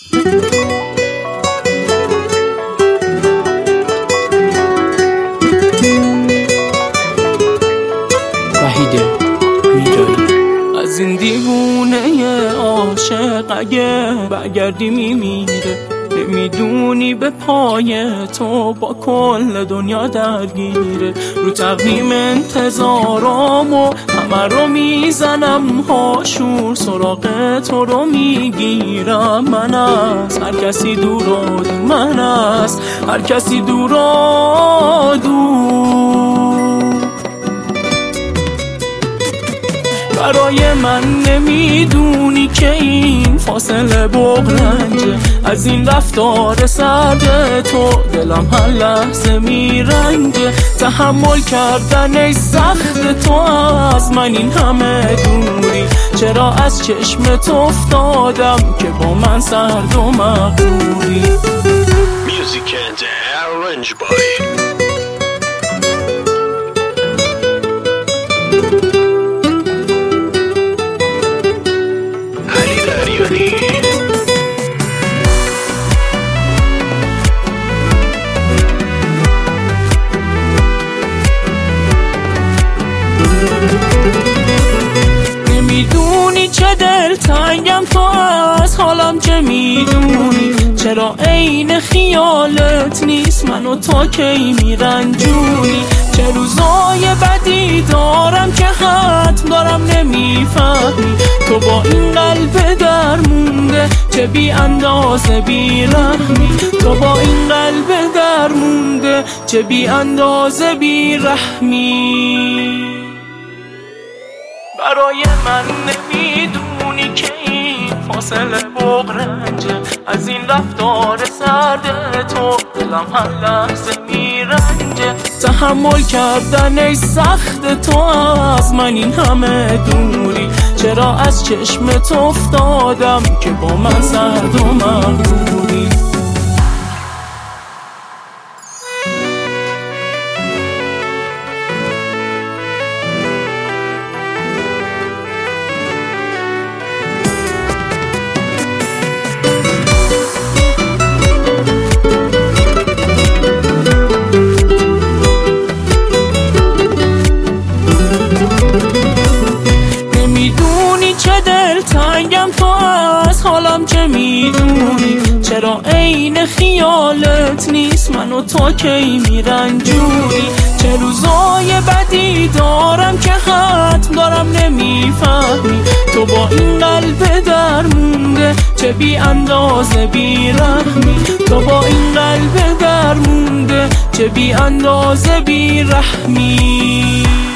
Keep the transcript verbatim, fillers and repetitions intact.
از این دیوونه عاشق اگه برگردی میمیره، نمیدونی به پای تو با کل دنیا درگیره. رو تقویم انتظارامو همه رو میزنم هاشور، سراغ تو رو میگیرم. من از هر کسی دور و دور، من از هر کسی دور و دور. برای من نمیدونی که این فاصله بغرنجه، از این رفتار سرد تو دلم هر لحظه میرنجه. تحمل کردن ای سخت تو از من این همه دوری، چرا از چشم تو افتادم که با من سرد و مغروری. Music and Orange Boy. نمیدونی چه دلتنگم تو از حالم، چه میدونی چرا عین خیالت نیست من و تو کی میرنجونی. چه روزای بدی دارم که حتم دارم نمیفهمی، تو با این قلب درمونده چه بی اندازه بی رحمی. تو با این قلب درمونده چه بی اندازه بی رحمی. برای من نمیدونی که این فاصله بغرنجه، از این رفتار سرد تو دلم هر لحظه میرنجه. تحمل کردن ای سخت تو از من این همه دوری، چرا از چشم تو افتادم که با من سرد و مغروری. تنگم تو از حالم، چه میدونی چرا عین خیالت نیست من و تو کی میرنجونی. چه روزای بدی دارم که حتم دارم نمیفهمی، تو با این قلب درمونده چه بی اندازه بی رحمی. تو با این قلب درمونده چه بی اندازه بی رحمی.